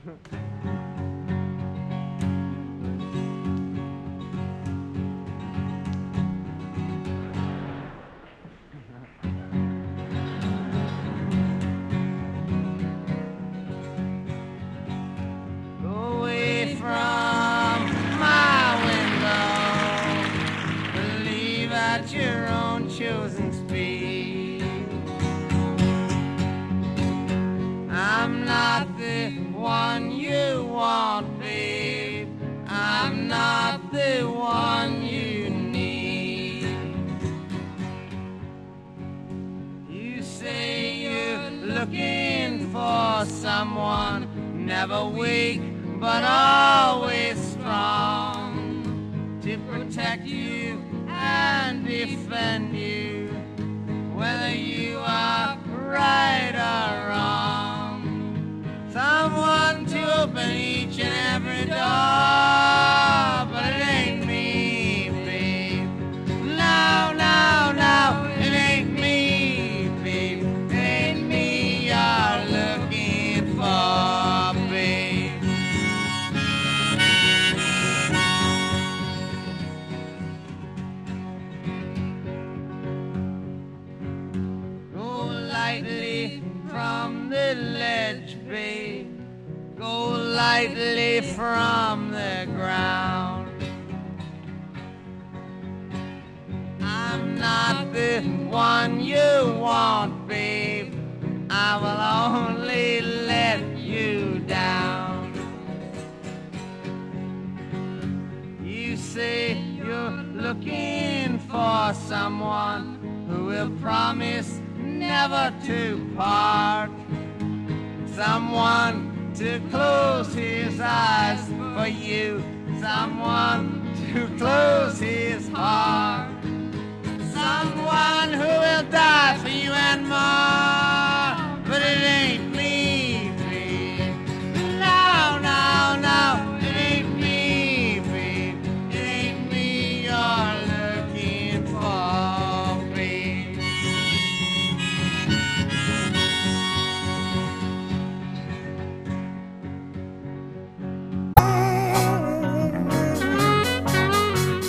Away from my window, believe at your own chosen speed. I'm not the one you want, babe. I'm not the one you need. You say you're looking for someone, never weak but always strong, to protect you and defend you, whether you are right or wrong. Someone to open each and every door, but it ain't me, babe. No, no, no, it ain't me, babe. It ain't me you're looking for, babe. Go lightly from the ledge, babe. Go lightly from the ground. I'm not the one you want, babe. I will only let you down. You say you're looking for someone who will promise never to part, someone to close his eyes for you, someone to close his heart, someone